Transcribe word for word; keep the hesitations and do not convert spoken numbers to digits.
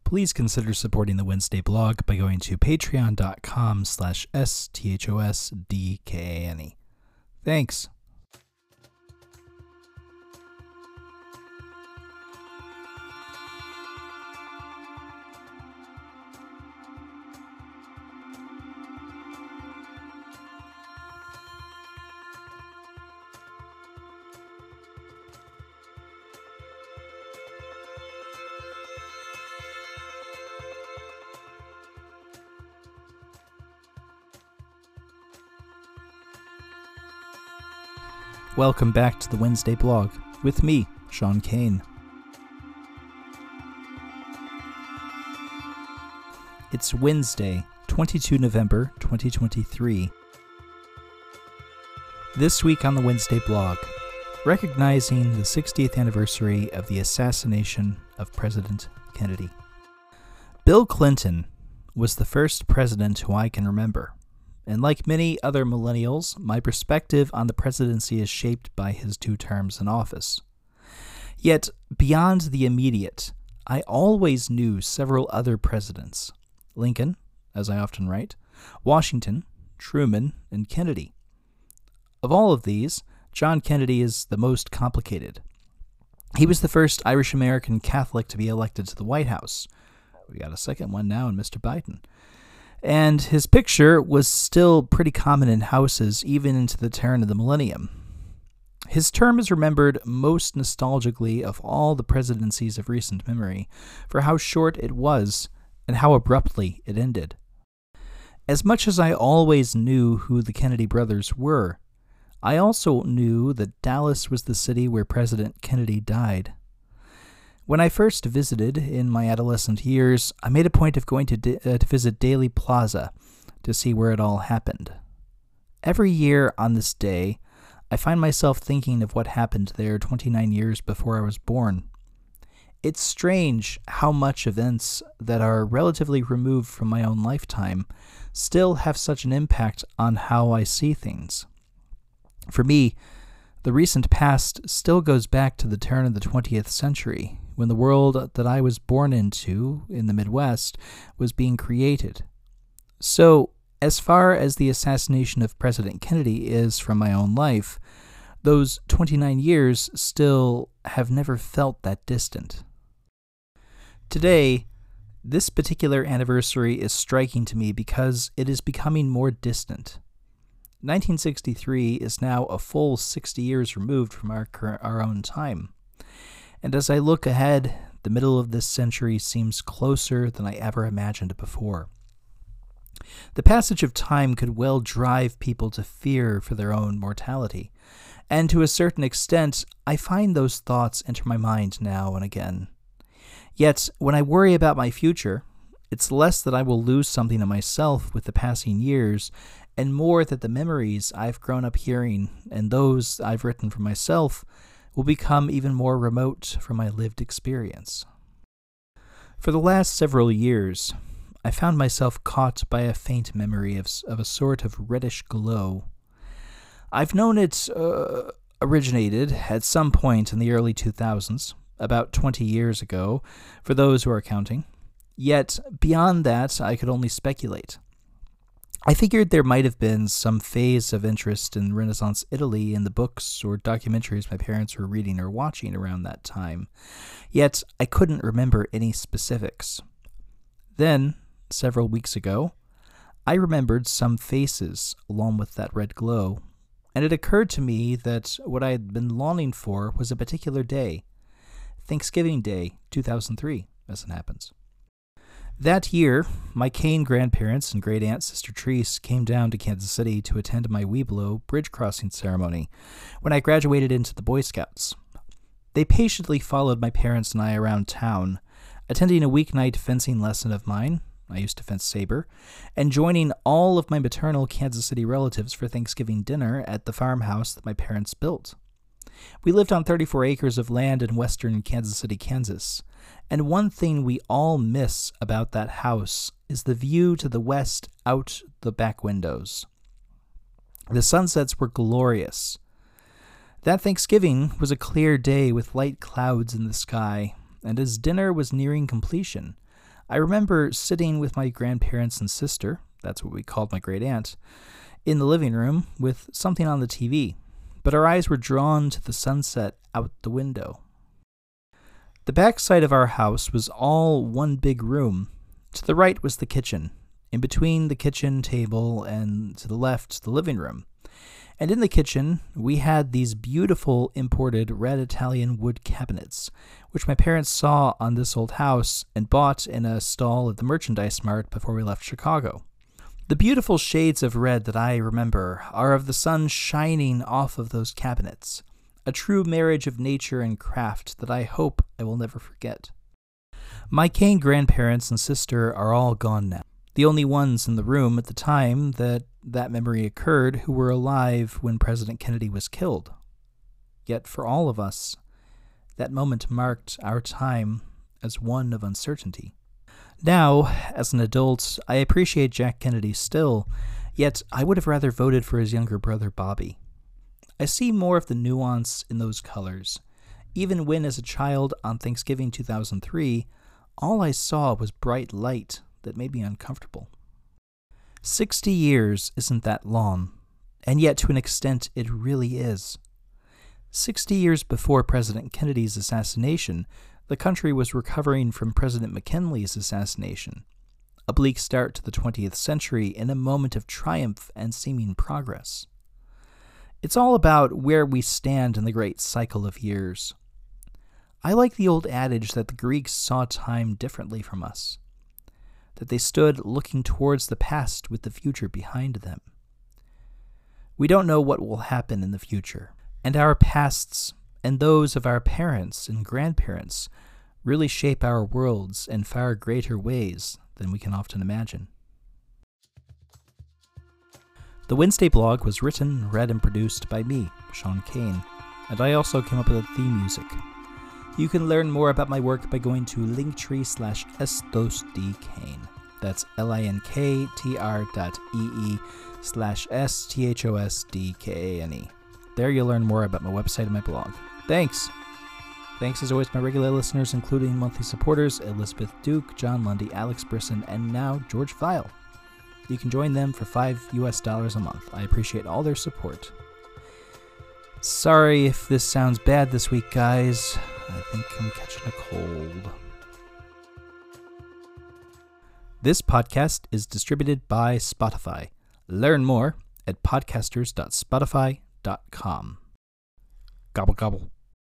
please consider supporting the Wednesday blog by going to patreon.com slash S-T-H-O-S-D-K-A-N-E. Thanks. Welcome back to the Wednesday blog with me, Sean Kane. It's Wednesday, the twenty-second of November, twenty twenty-three. This week on the Wednesday blog, recognizing the sixtieth anniversary of the assassination of President Kennedy. Bill Clinton was the first president who I can remember. And like many other millennials, my perspective on the presidency is shaped by his two terms in office. Yet, beyond the immediate, I always knew several other presidents. Lincoln, as I often write, Washington, Truman, and Kennedy. Of all of these, John Kennedy is the most complicated. He was the first Irish-American Catholic to be elected to the White House. We got a second one now in Mister Biden. And his picture was still pretty common in houses even into the turn of the millennium. His term is remembered most nostalgically of all the presidencies of recent memory for how short it was and how abruptly it ended. As much as I always knew who the Kennedy brothers were, I also knew that Dallas was the city where President Kennedy died. When I first visited in my adolescent years, I made a point of going to, di- uh, to visit Daley Plaza to see where it all happened. Every year on this day, I find myself thinking of what happened there twenty-nine years before I was born. It's strange how much events that are relatively removed from my own lifetime still have such an impact on how I see things. For me, the recent past still goes back to the turn of the twentieth century, when the world that I was born into, in the Midwest, was being created. So, as far as the assassination of President Kennedy is from my own life, those twenty-nine years still have never felt that distant. Today, this particular anniversary is striking to me because it is becoming more distant. nineteen sixty-three is now a full sixty years removed from our current, our own time. And as I look ahead, the middle of this century seems closer than I ever imagined before. The passage of time could well drive people to fear for their own mortality, and to a certain extent, I find those thoughts enter my mind now and again. Yet, when I worry about my future, it's less that I will lose something of myself with the passing years, and more that the memories I've grown up hearing and those I've written for myself will become even more remote from my lived experience. For the last several years, I found myself caught by a faint memory of, of a sort of reddish glow. I've known it uh, originated at some point in the early two thousands, about twenty years ago, for those who are counting. Yet, beyond that, I could only speculate. I figured there might have been some phase of interest in Renaissance Italy in the books or documentaries my parents were reading or watching around that time, yet I couldn't remember any specifics. Then, several weeks ago, I remembered some faces along with that red glow, and it occurred to me that what I had been longing for was a particular day, Thanksgiving Day two thousand three, as it happens. That year, my Kane grandparents and great-aunt Sister Treese came down to Kansas City to attend my Webelow bridge crossing ceremony when I graduated into the Boy Scouts. They patiently followed my parents and I around town, attending a weeknight fencing lesson of mine, I used to fence saber, and joining all of my maternal Kansas City relatives for Thanksgiving dinner at the farmhouse that my parents built. We lived on thirty-four acres of land in western Kansas City, Kansas, and one thing we all miss about that house is the view to the west out the back windows. The sunsets were glorious. That Thanksgiving was a clear day with light clouds in the sky, and as dinner was nearing completion, I remember sitting with my grandparents and sister, that's what we called my great aunt, in the living room with something on the T V, but our eyes were drawn to the sunset out the window. The back side of our house was all one big room. To the right was the kitchen, in between the kitchen table and to the left the living room. And in the kitchen, we had these beautiful imported red Italian wood cabinets, which my parents saw on this old house and bought in a stall at the merchandise mart before we left Chicago. The beautiful shades of red that I remember are of the sun shining off of those cabinets, a true marriage of nature and craft that I hope I will never forget. My Kane grandparents and sister are all gone now, the only ones in the room at the time that that memory occurred who were alive when President Kennedy was killed. Yet for all of us, that moment marked our time as one of uncertainty. Now, as an adult, I appreciate Jack Kennedy still, yet I would have rather voted for his younger brother Bobby. I see more of the nuance in those colors, even when as a child on Thanksgiving two thousand three, all I saw was bright light that made me uncomfortable. Sixty years isn't that long, and yet to an extent it really is. Sixty years before President Kennedy's assassination, the country was recovering from President McKinley's assassination, a bleak start to the twentieth century in a moment of triumph and seeming progress. It's all about where we stand in the great cycle of years. I like the old adage that the Greeks saw time differently from us, that they stood looking towards the past with the future behind them. We don't know what will happen in the future, and our pasts and those of our parents and grandparents really shape our worlds in far greater ways than we can often imagine. The Wednesday blog was written, read, and produced by me, Sean Kane, and I also came up with the theme music. You can learn more about my work by going to linktree slash estosdkane. That's L-I-N-K-T-R dot E-E slash S-T-H-O-S-D-K-A-N-E. There you'll learn more about my website and my blog. Thanks! Thanks as always to my regular listeners, including monthly supporters Elizabeth Duke, John Lundy, Alex Brisson, and now George File. You can join them for five U S dollars a month. I appreciate all their support. Sorry if this sounds bad this week, guys. I think I'm catching a cold. This podcast is distributed by Spotify. Learn more at podcasters dot spotify dot com. Gobble gobble.